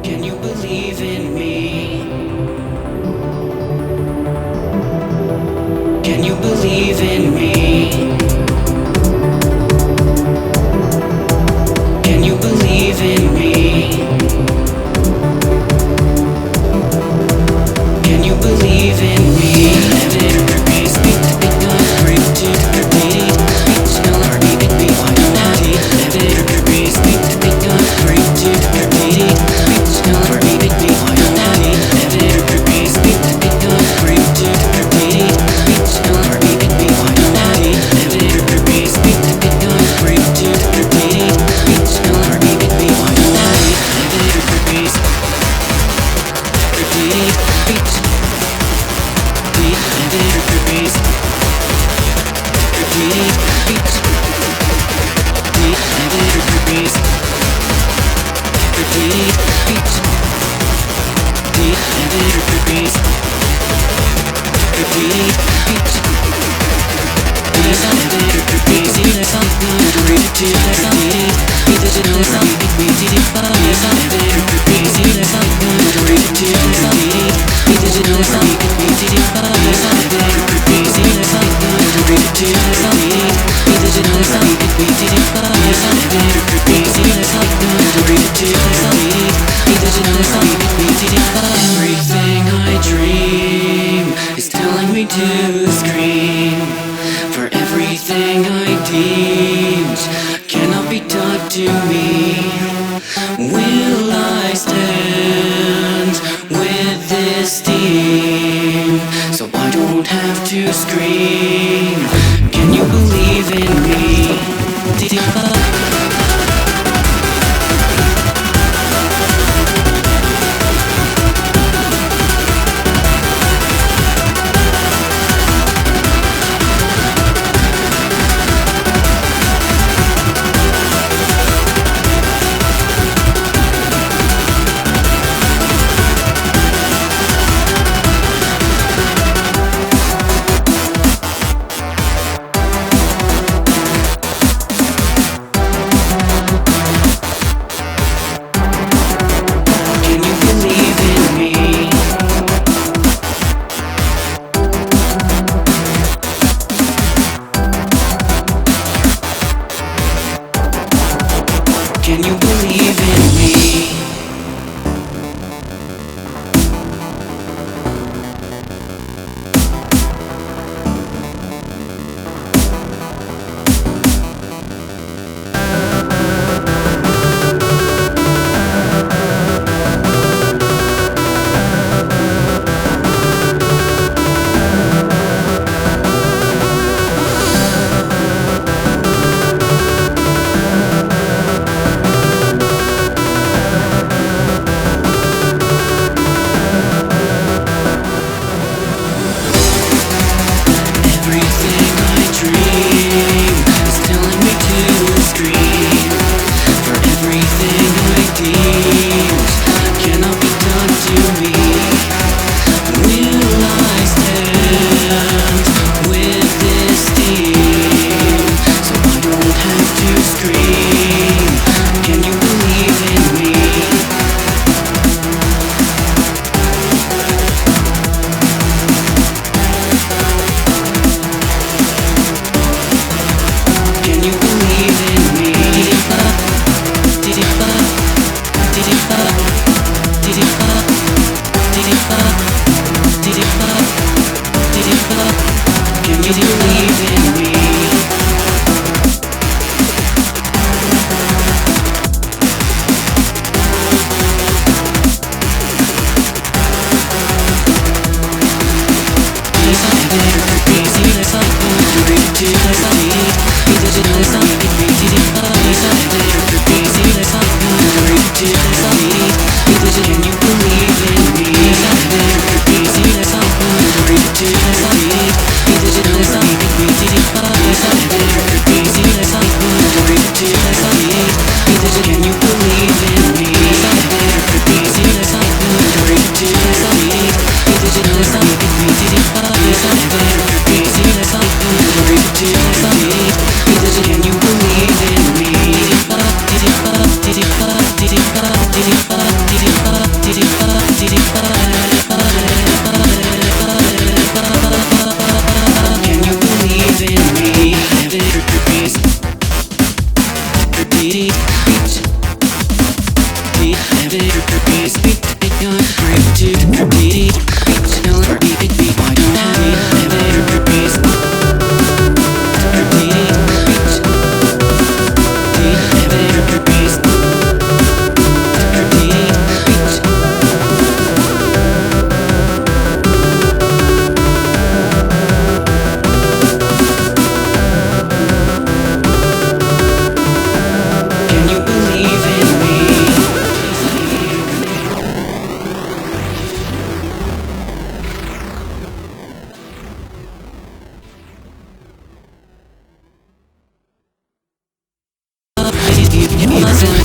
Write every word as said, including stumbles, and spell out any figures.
Can you believe in me? Can you believe in me? Can you believe in me? Can you believe in me? Everything I dream is telling me to scream. For everything I deemed cannot be taught to me. Will I stand with this team? So I don't have to scream. Can you believe in me? Can you believe in me? Did it you, you, you,